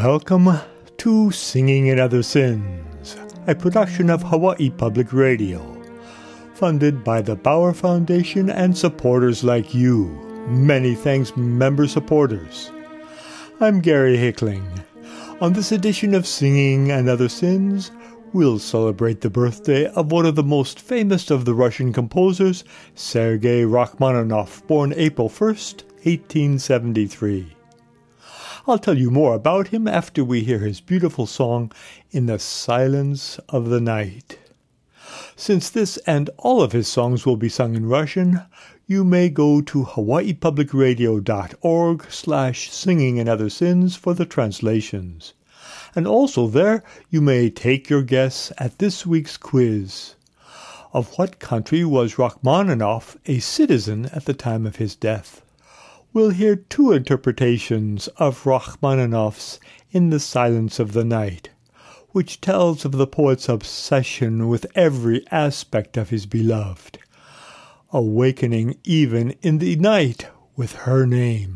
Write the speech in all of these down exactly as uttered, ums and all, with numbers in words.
Welcome to Singing in Other Sins, a production of Hawaii Public Radio, funded by the Bauer Foundation and supporters like you. Many thanks, member supporters. I'm Gary Hickling. On this edition of Singing and Other Sins, we'll celebrate the birthday of one of the most famous of the Russian composers, Sergei Rachmaninoff, born April first, eighteen seventy-three. I'll tell you more about him after we hear his beautiful song, In the Silence of the Night. Since this and all of his songs will be sung in Russian, you may go to hawaiipublicradio.org slash singing and other sins for the translations. And also there, you may take your guess at this week's quiz. Of what country was Rachmaninoff a citizen at the time of his death? We'll hear two interpretations of Rachmaninoff's In the Silence of the Night, which tells of the poet's obsession with every aspect of his beloved, awakening even in the night with her name.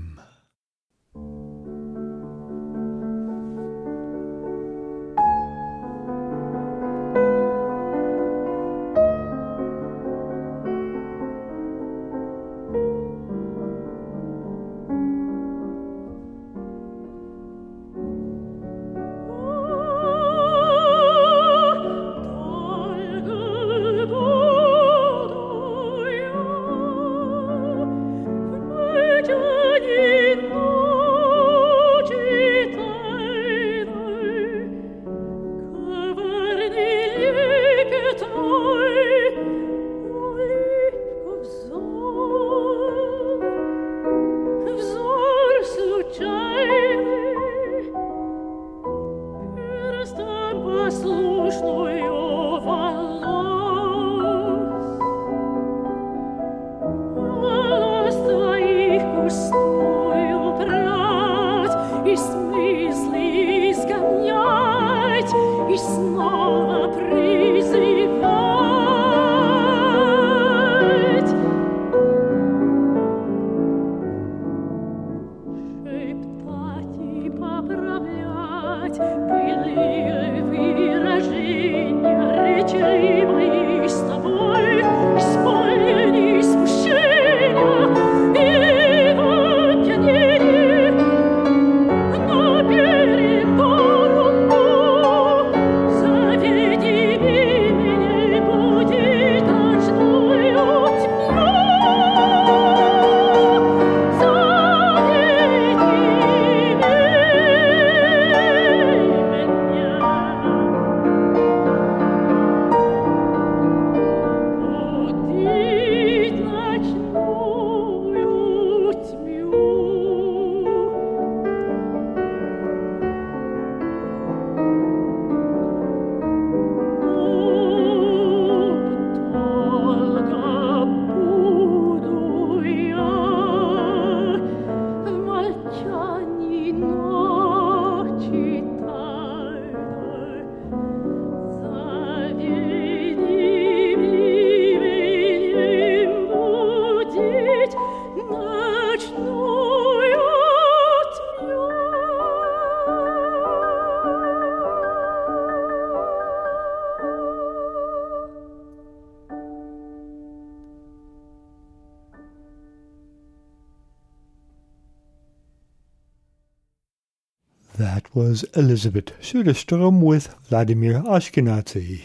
That was Elizabeth Söderström with Vladimir Ashkenazy.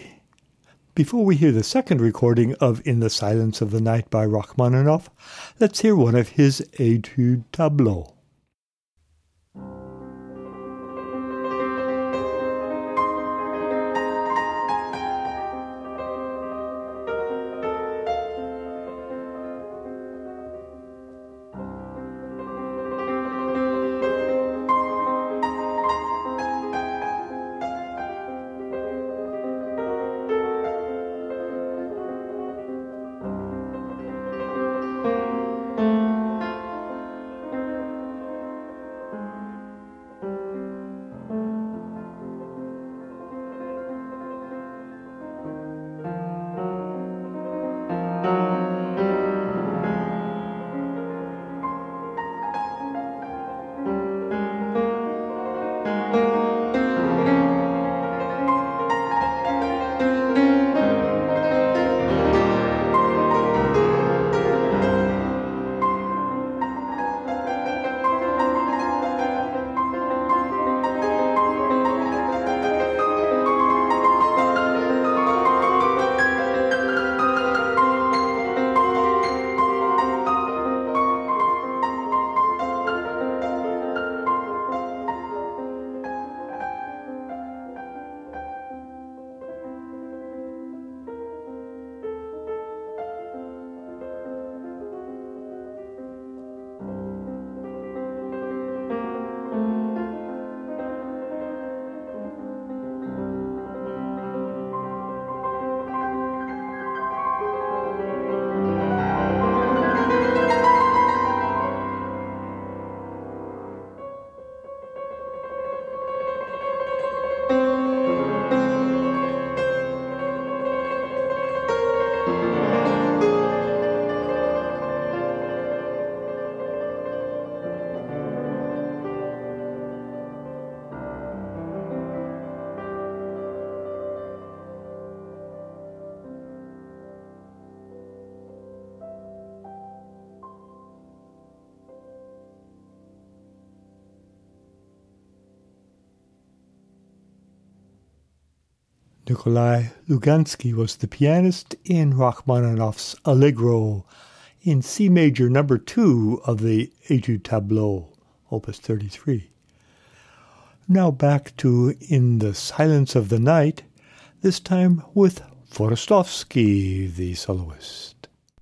Before we hear the second recording of In the Silence of the Night by Rachmaninoff, let's hear one of his Etude Tableaux. Nikolai Lugansky was the pianist in Rachmaninoff's Allegro in C major number two of the Etude Tableau, Opus thirty-three. Now back to In the Silence of the Night, this time with Forostovsky, the soloist.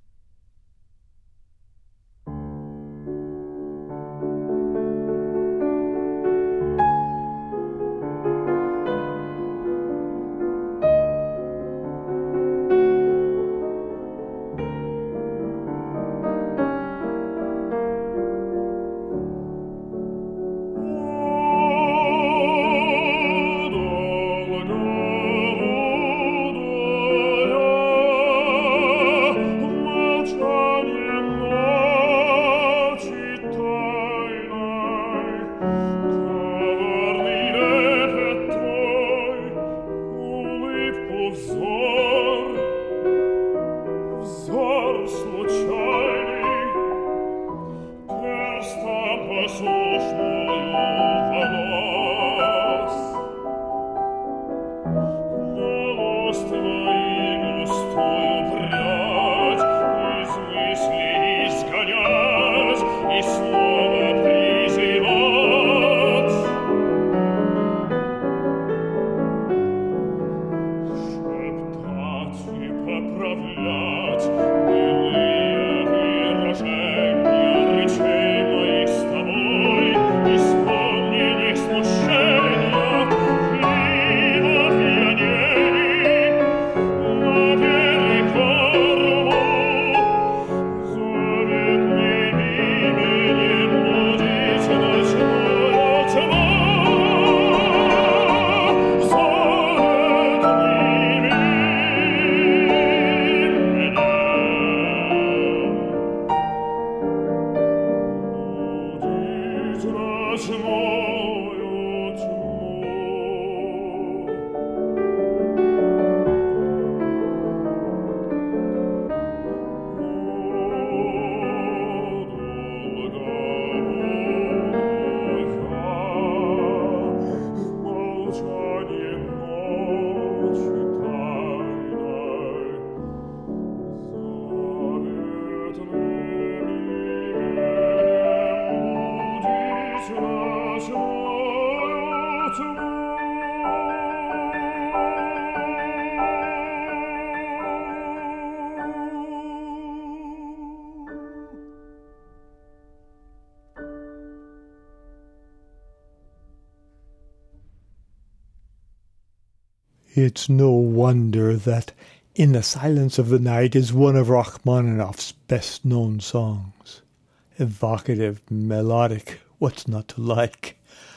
It's no wonder that In the Silence of the Night is one of Rachmaninoff's best-known songs. Evocative, melodic, what's not to like?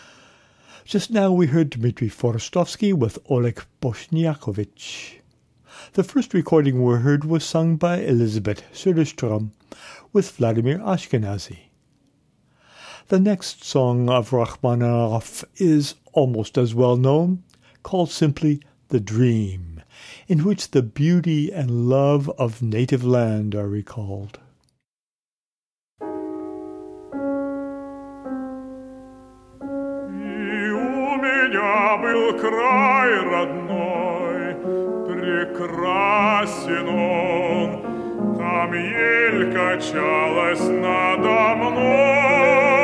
Just now we heard Dmitri Forostovsky with Oleg Bosniakovich. The first recording we heard was sung by Elizabeth Söderström with Vladimir Ashkenazy. The next song of Rachmaninoff is almost as well known, called simply The Dream, in which the beauty and love of native land are recalled. Был край родной, прекрасен он, там ель качалась надо мной.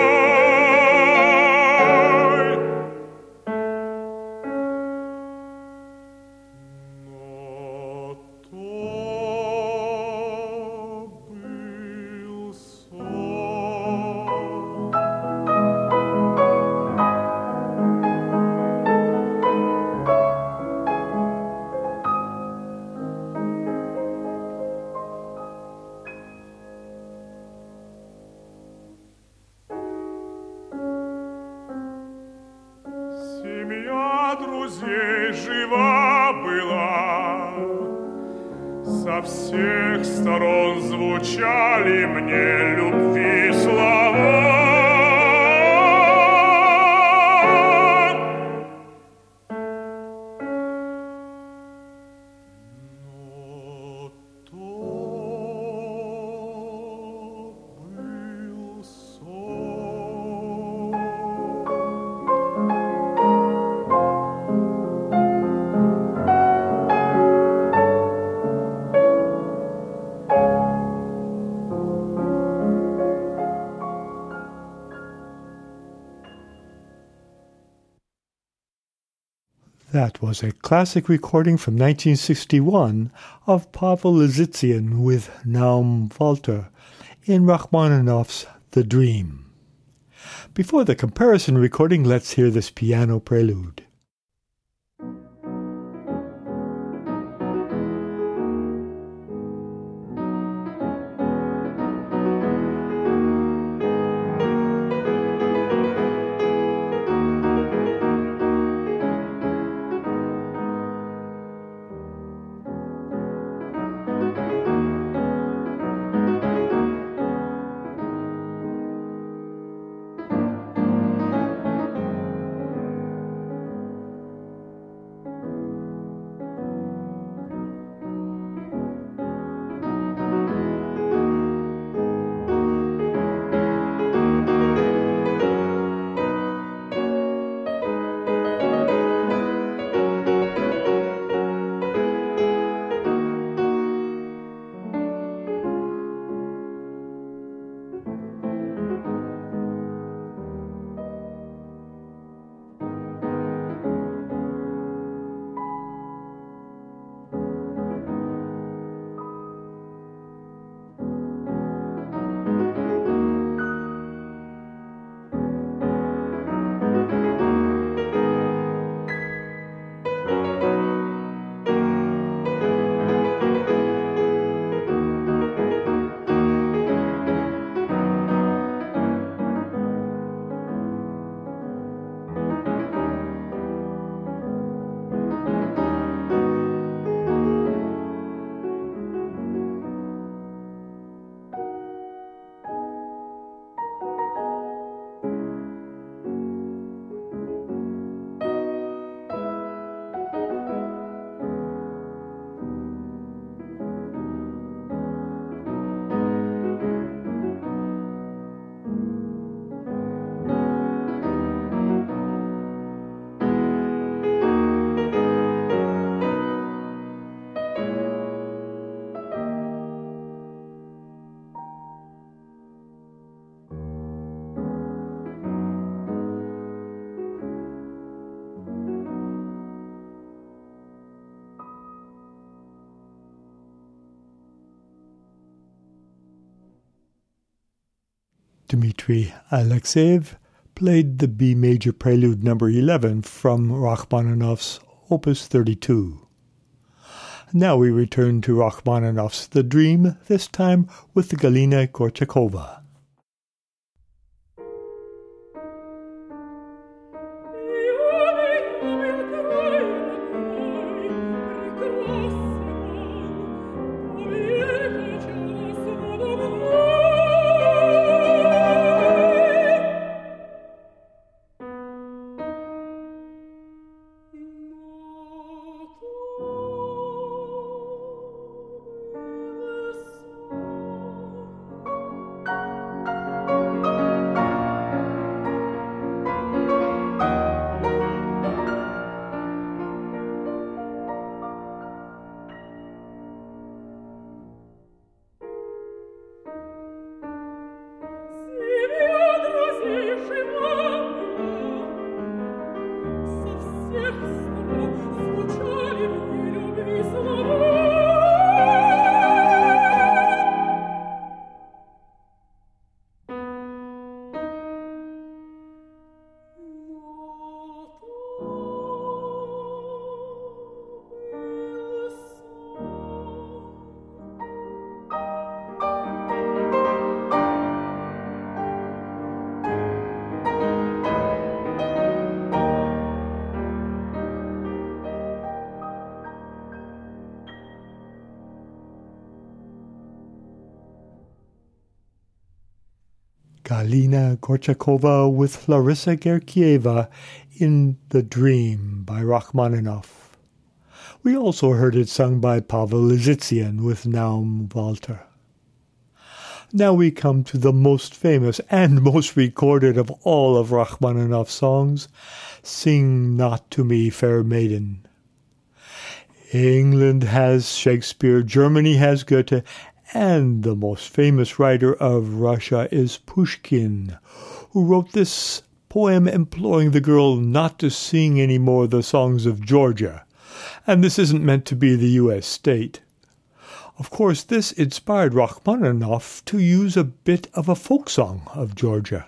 Но то был сон. Друзей жива была, со всех сторон звучали мне любви слова. Но то был сон. That was a classic recording from nineteen sixty-one of Pavel Lizitsyan with Naum Walter in Rachmaninoff's The Dream. Before the comparison recording, let's hear this piano prelude. Dmitri Alexeyev played the B major prelude number eleven from Rachmaninoff's Opus thirty-two. Now we return to Rachmaninoff's The Dream, this time with the Galina Gorchakova. Galina Gorchakova with Larissa Gergieva in The Dream by Rachmaninoff. We also heard it sung by Pavel Lizitsyan with Naum Walter. Now we come to the most famous and most recorded of all of Rachmaninoff's songs, Sing Not to Me, Fair Maiden. England has Shakespeare, Germany has Goethe, and the most famous writer of Russia is Pushkin, who wrote this poem imploring the girl not to sing any more the songs of Georgia, and this isn't meant to be the U S state. Of course, this inspired Rachmaninoff to use a bit of a folk song of Georgia.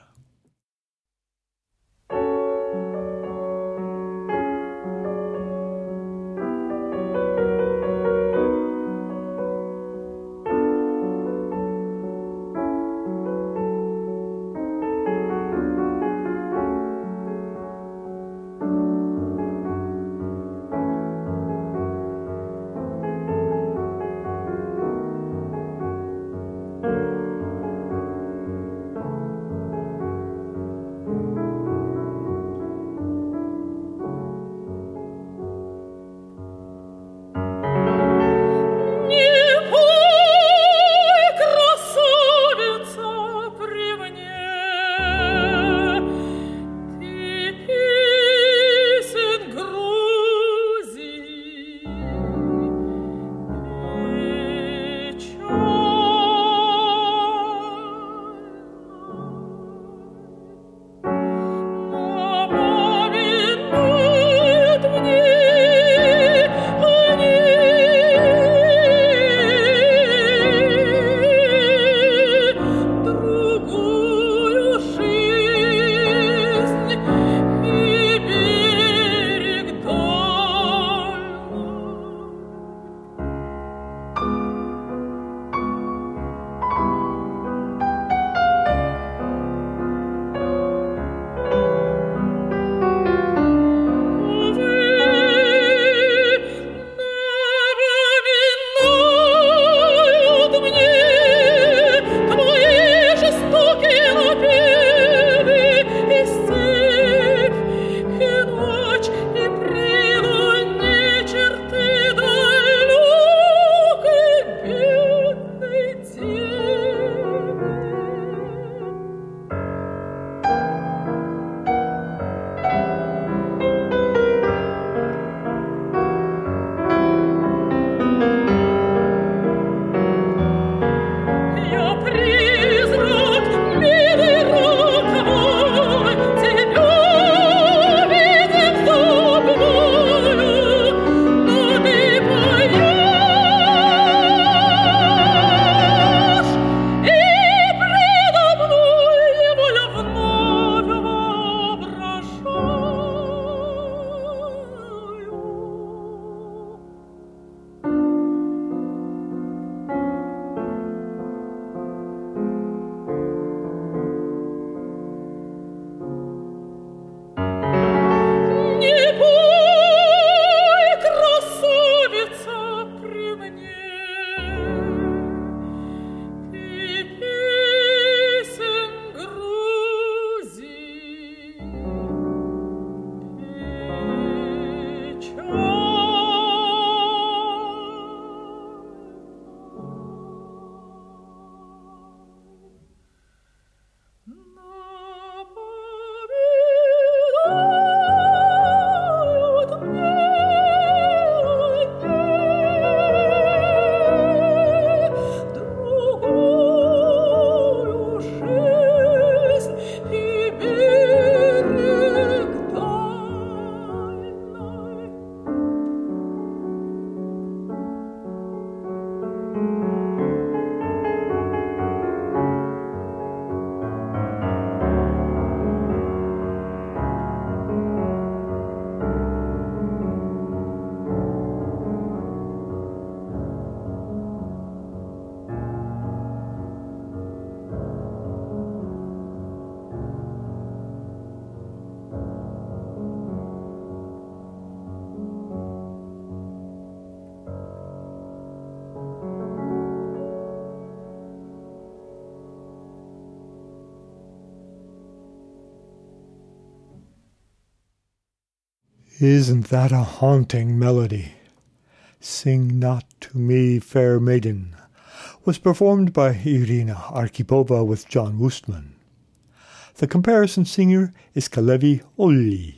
Isn't that a haunting melody? Sing Not to Me, Fair Maiden was performed by Irina Arkhipova with John Wustman. The comparison singer is Kalevi Olli.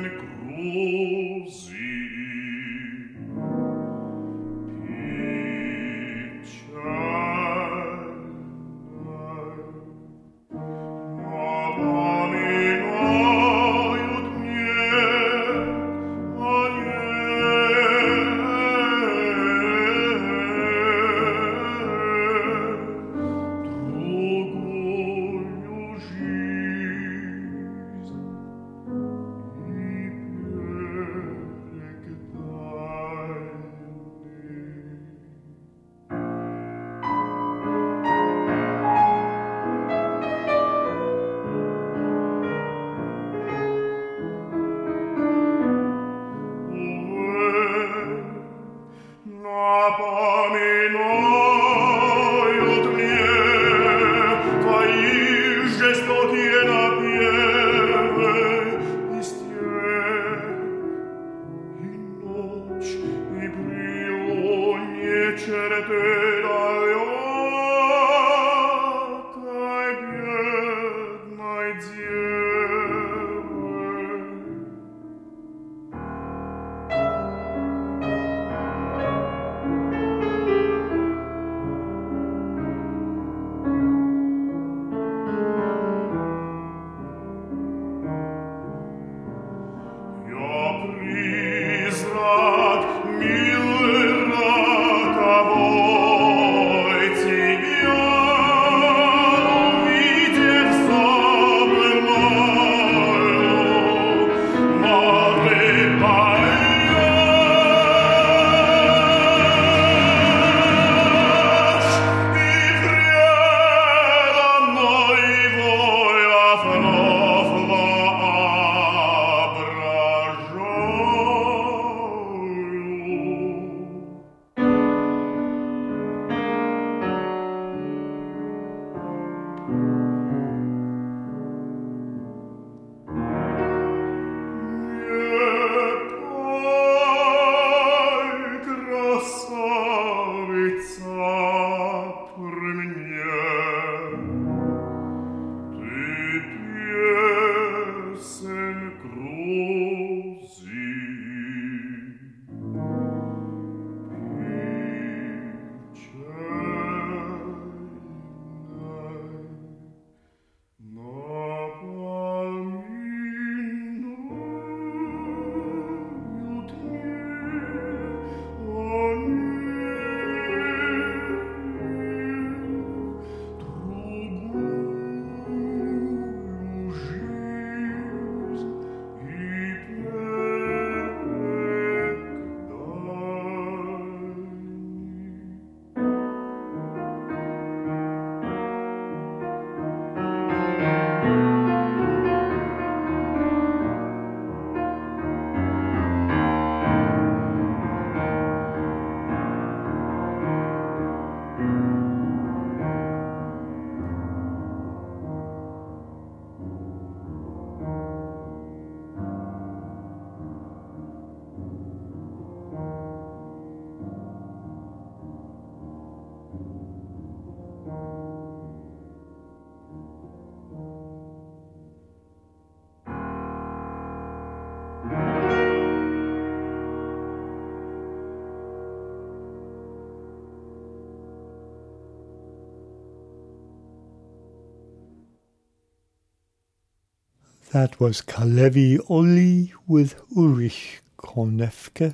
That was Kalevi Oli with Ulrich Konefke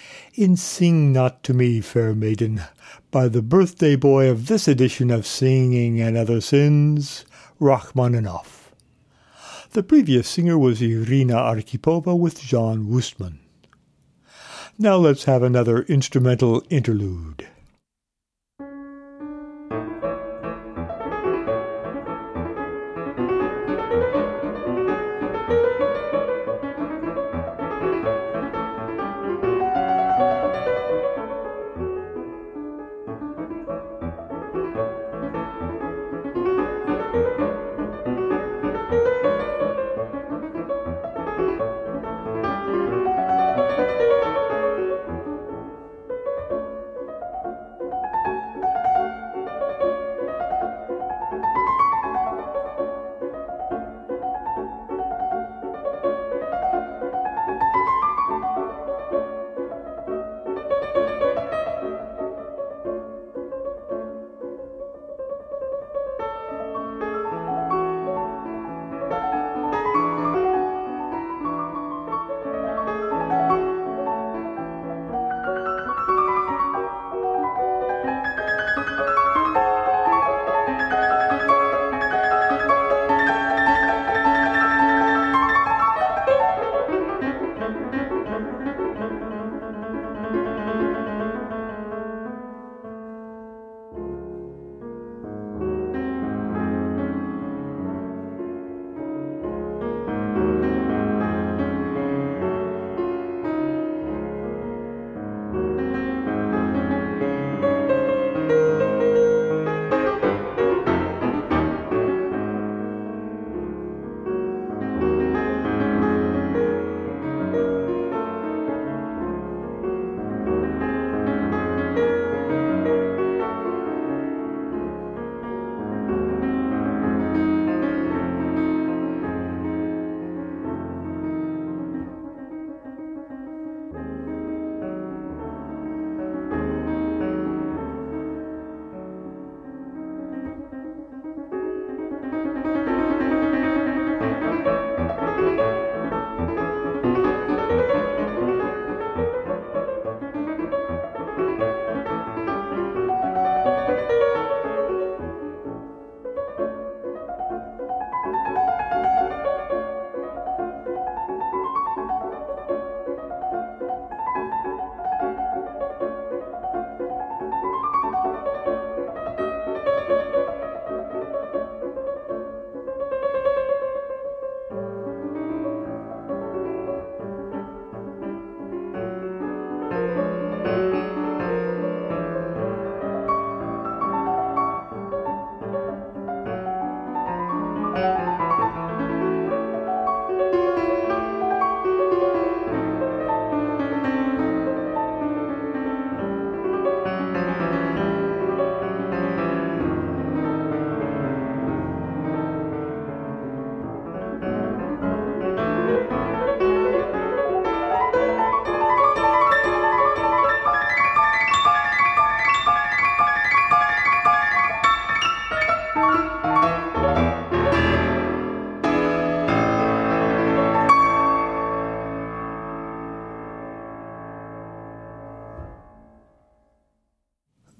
in Sing Not to Me, Fair Maiden, by the birthday boy of this edition of Singing and Other Sins, Rachmaninoff. The previous singer was Irina Arkhipova with John Wustman. Now let's have another instrumental interlude.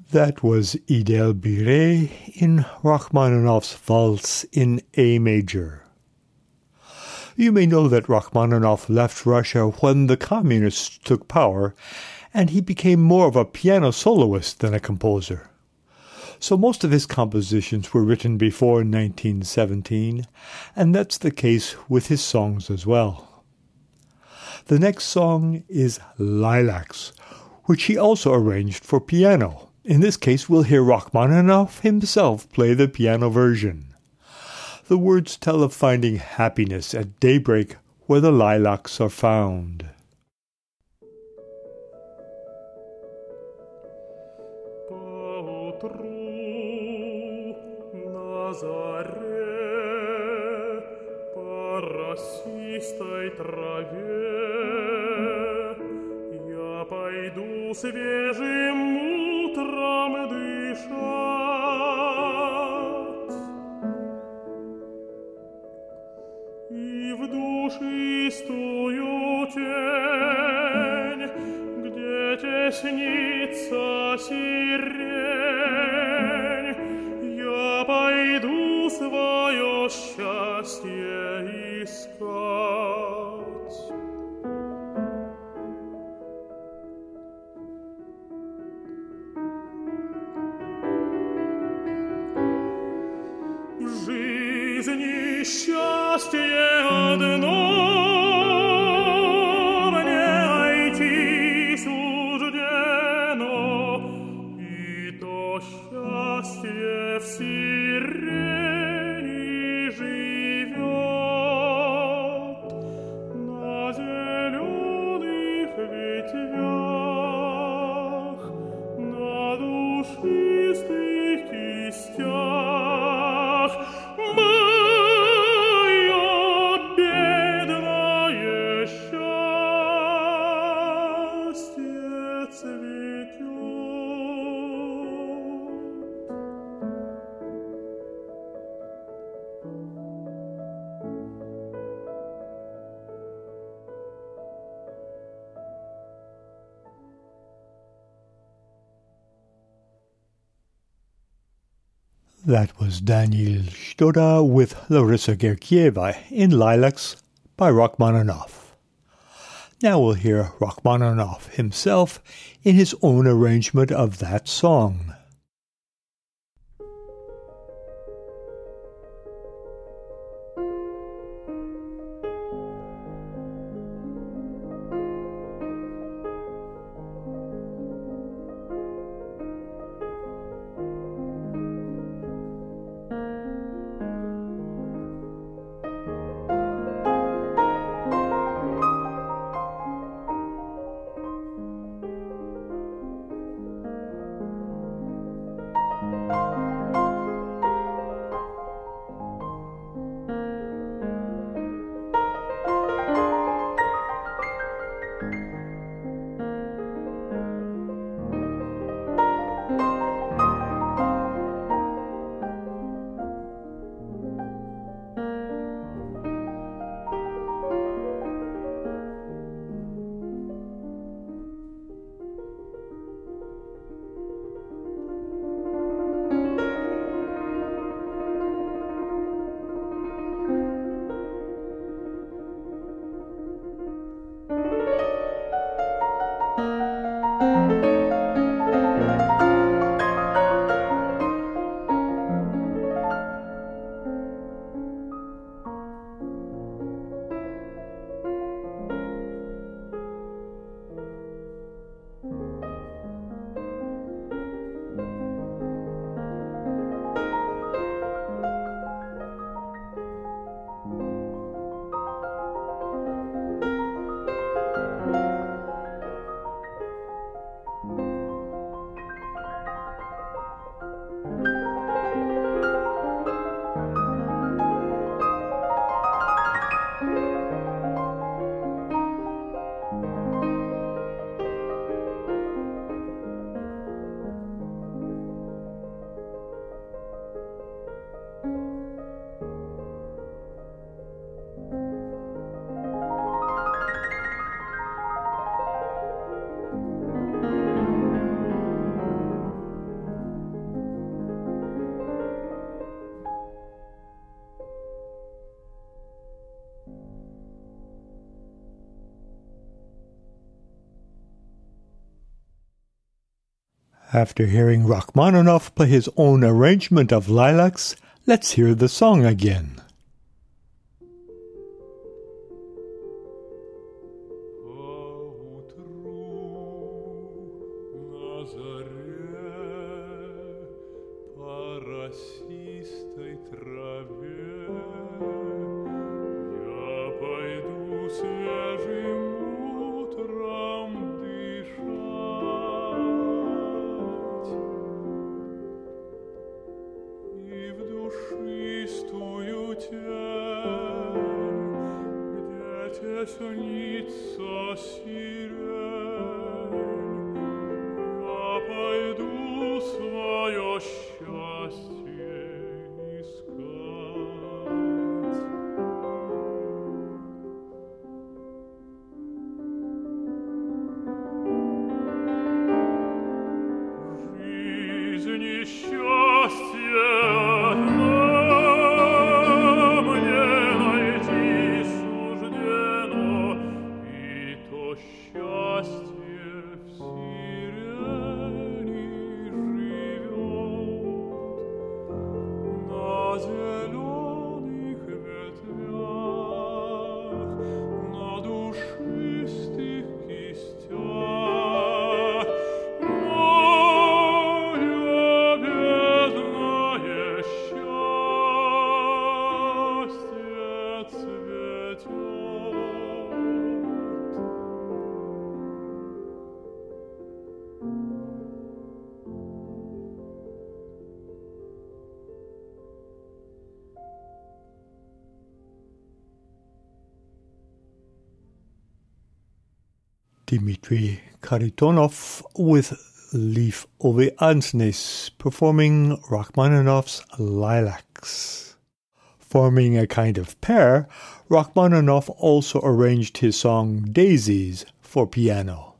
That was Idel Bire in Rachmaninoff's Waltz in A major. You may know that Rachmaninoff left Russia when the communists took power, and he became more of a piano soloist than a composer. So most of his compositions were written before nineteen seventeen, and that's the case with his songs as well. The next song is Lilacs, which he also arranged for piano. In this case, we'll hear Rachmaninoff himself play the piano version. The words tell of finding happiness at daybreak where the lilacs are found. Поутру на заре по росистой траве я пойду свежим утром дышать, и в душистую тень, где теснится сирень, я пойду свое счастье искать. В жизни счастье одно мне найти суждено, и то счастье в сирени живет на зеленых ветвях, на душистых кистях. Мое бедное счастье цветет. That was Daniel Stoda with Larissa Gergieva in Lilacs by Rachmaninoff. Now we'll hear Rachmaninoff himself in his own arrangement of that song. After hearing Rachmaninoff play his own arrangement of Lilacs, let's hear the song again. Dmitri Kharitonov with Leaf Ove Ansnes performing Rachmaninoff's Lilacs. Forming a kind of pair, Rachmaninoff also arranged his song Daisies for piano.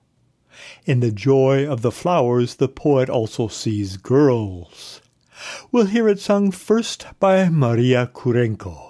In The Joy of the Flowers, the poet also sees girls. We'll hear it sung first by Maria Kurenko.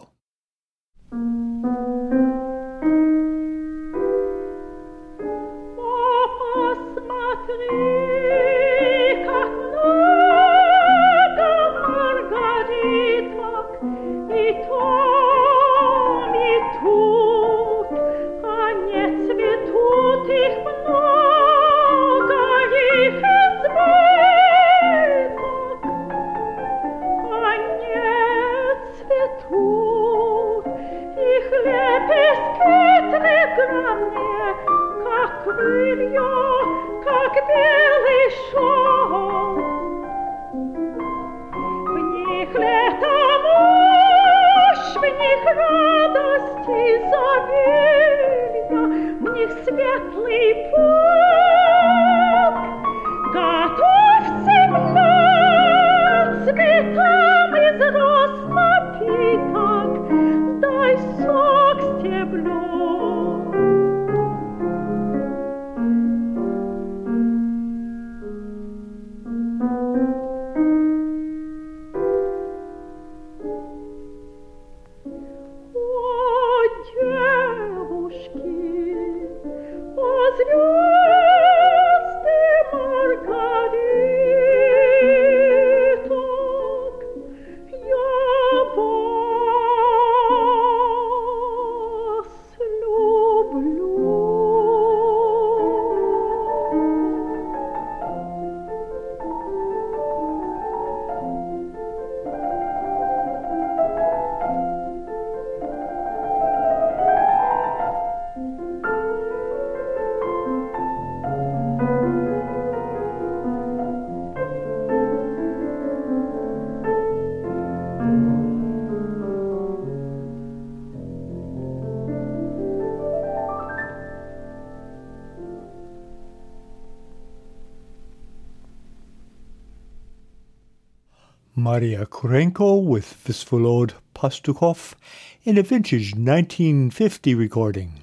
Maria Kurenko with Visvolod Pastukhov in a vintage nineteen fifty recording.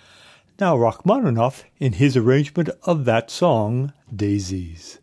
Now Rachmaninoff in his arrangement of that song, Daisies.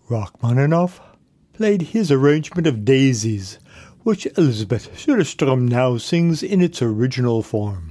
Rachmaninoff played his arrangement of Daisies, which Elisabeth Söderström now sings in its original form.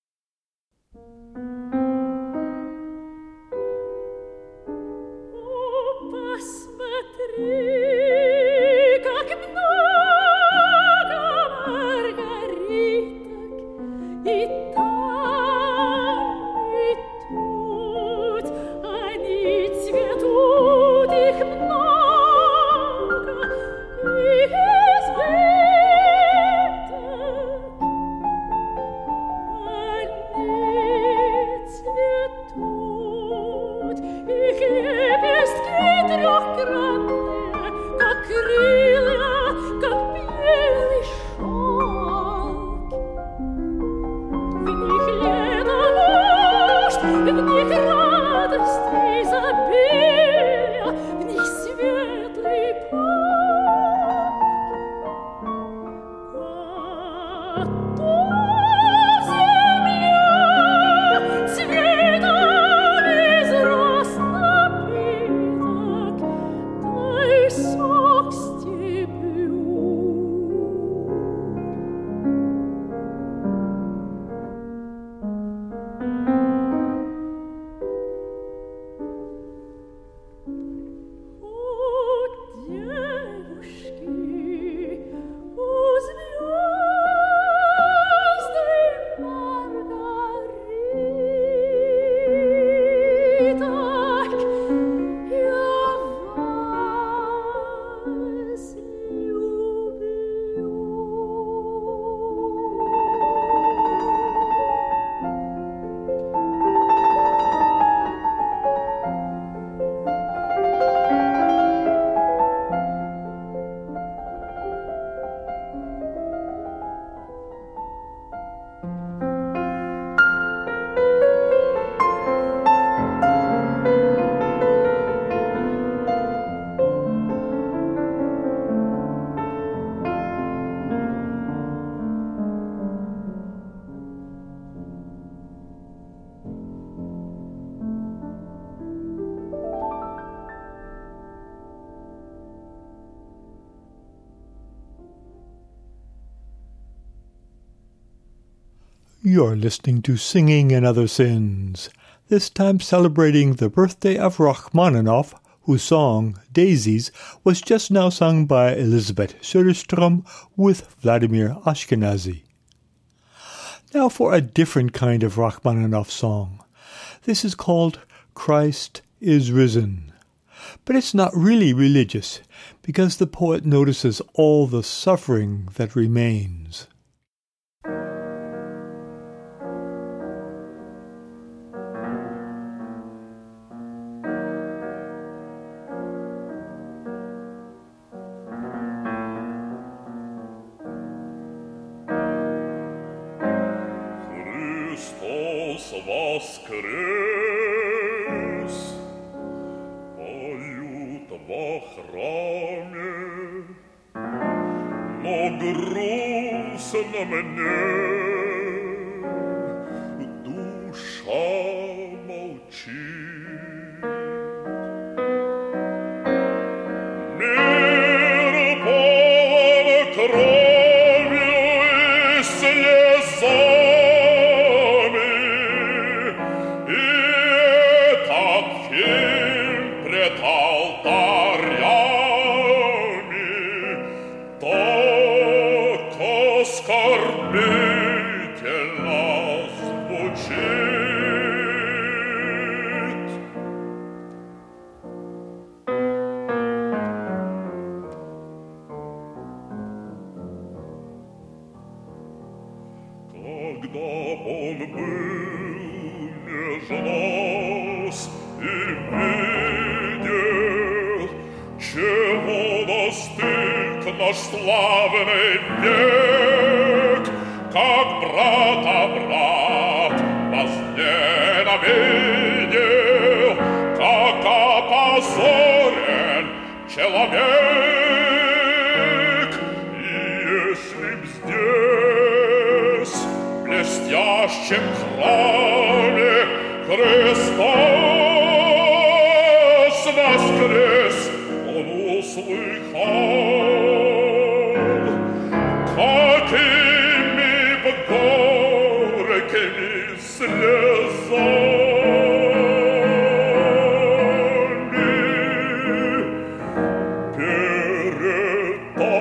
You're listening to Singing and Other Sins, this time celebrating the birthday of Rachmaninoff, whose song, Daisies, was just now sung by Elisabeth Söderström with Vladimir Ashkenazy. Now for a different kind of Rachmaninoff song. This is called Christ is Risen. But it's not really religious, because the poet notices all the suffering that remains. воскрес, поют во храме, но грустно мне, душа молчит. Мир полон кровью и слезами, и этот фильм пред алтарями так оскорбительно звучит. Когда он был между нас и видел, чего достиг наш славный век, как брата брат возненавидел, как опозорен человек. И если б здесь, в блестящем храме, Христос воскрес, слыхал, какими б горькими слезами перед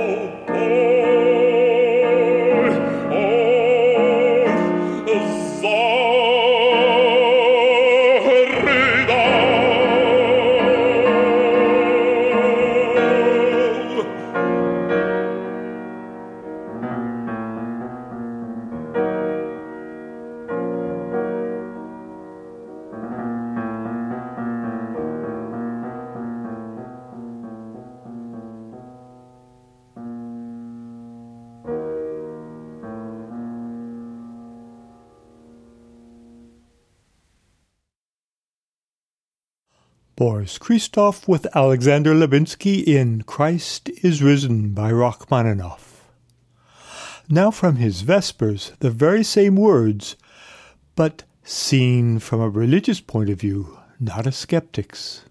толпой он зарыдал. Boris Christoph with Alexander Levinsky in Christ is Risen by Rachmaninoff. Now from his Vespers, the very same words, but seen from a religious point of view, not a skeptic's.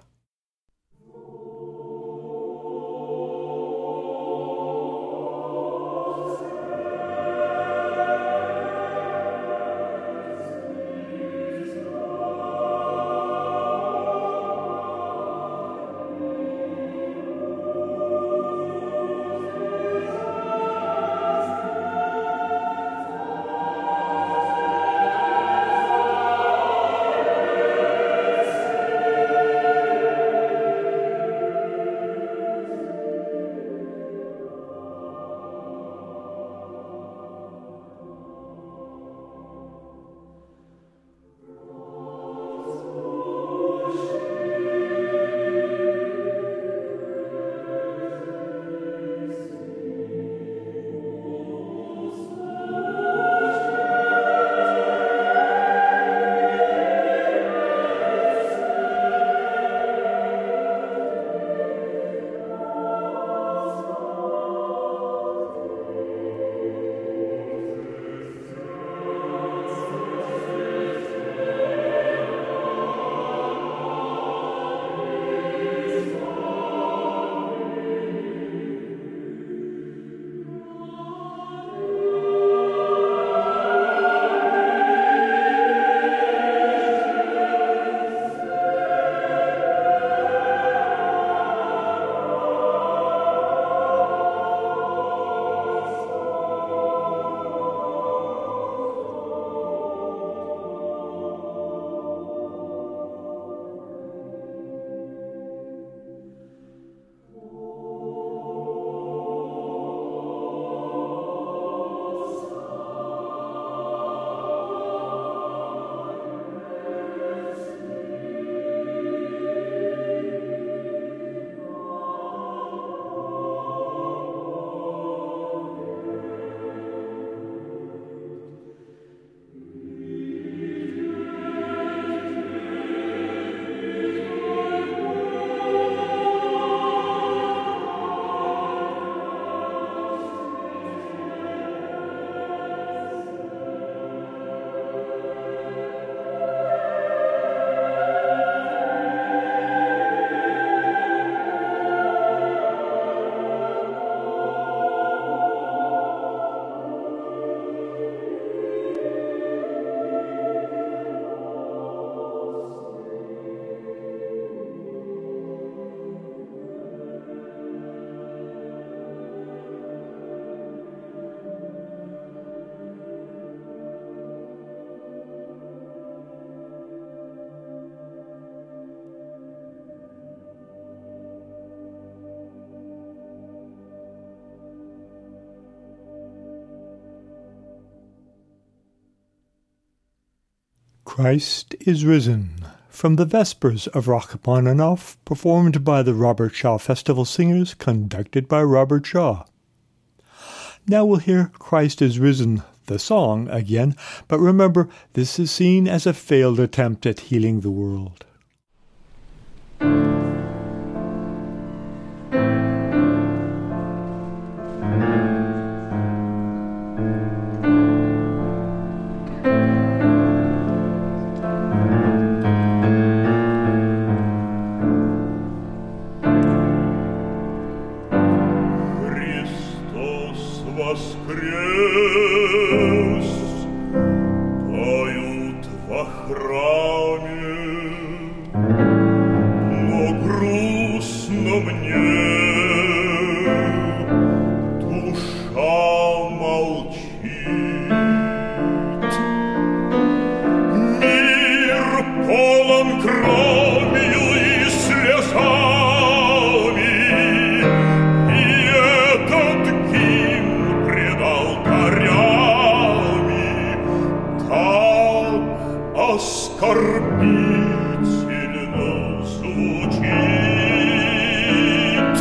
Christ is Risen, from the Vespers of Rachmaninoff, performed by the Robert Shaw Festival Singers, conducted by Robert Shaw. Now we'll hear Christ is Risen, the song, again, but remember, this is seen as a failed attempt at healing the world. воскрес, поют во храме, но грустно мне, душа молчит. Мир полон кровью и слезами, и этот гимн пред алтарями так оскорбительно звучит.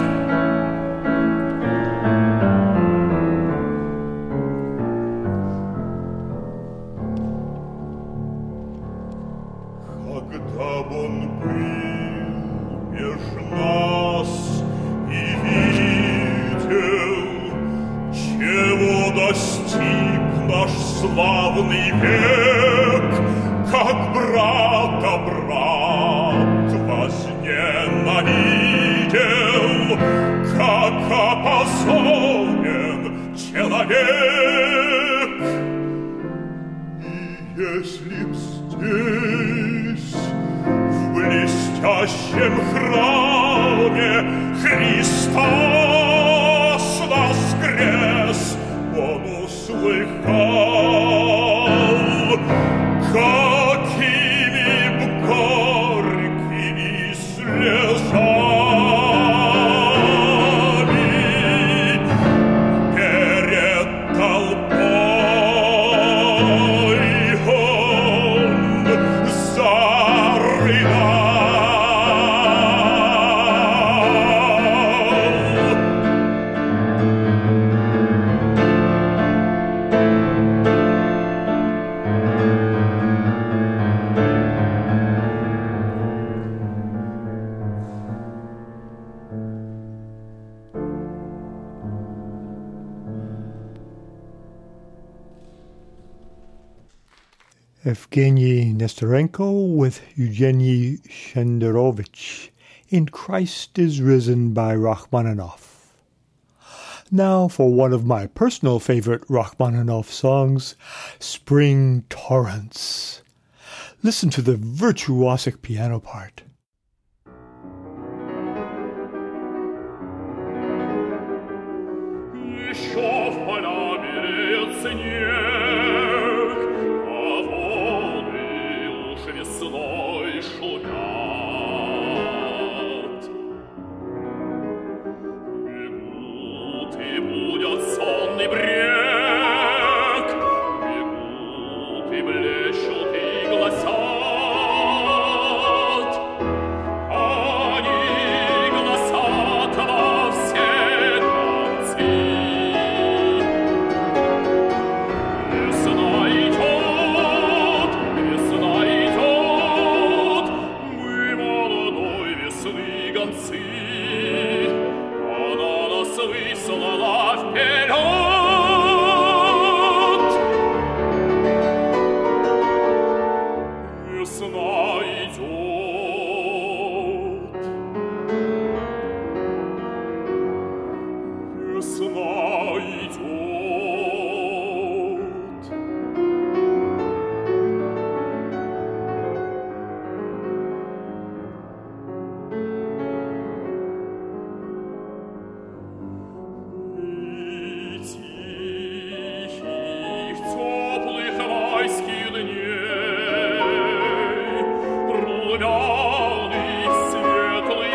Когда б он был меж нас и видел, чего достиг наш славный век, как брата брат возненавидел, как опозорен человек. И если б здесь, в блестящем храме, Христос воскрес, он услыхал, какими б горькими слезами перед толпой он зарыдал. Evgeny Nesterenko with Eugenie Shenderovich in Christ is Risen by Rachmaninoff. Now for one of my personal favorite Rachmaninoff songs, Spring Torrents. Listen to the virtuosic piano part. Еще в поля берет снег, а воды уж весной шумят. Бегут и будят сонный брег, бегут и блещут и гласят. Они гласят во все концы. Весна идет, весна идет, мы молодой весны гонцы. Она нас выслала вперед. Весна идет, весна идет. И тихих, теплых майских дней, румяный, светлый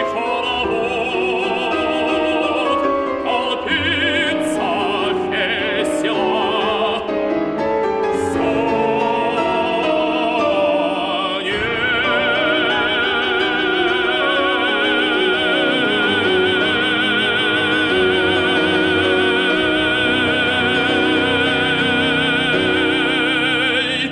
хоровод толпится весело за ней.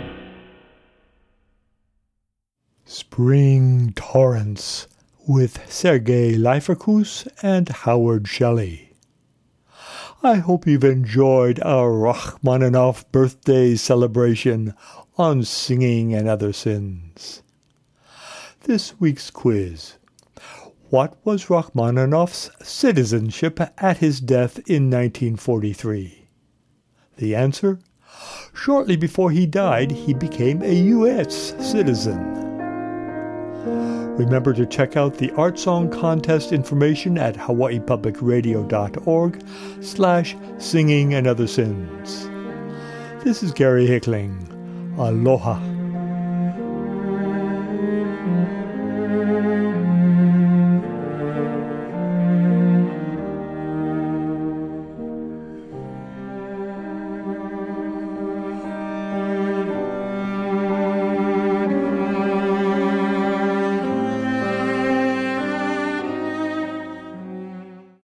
Spring Torrents with Sergei Leiferkus and Howard Shelley. I hope you've enjoyed our Rachmaninoff birthday celebration on Singing and Other Sins. This week's quiz. What was Rachmaninoff's citizenship at his death in nineteen forty-three? The answer? Shortly before he died, he became a U S citizen. Remember to check out the Art Song Contest information at hawaii public radio dot org slash singing and other sins. This is Gary Hickling. Aloha.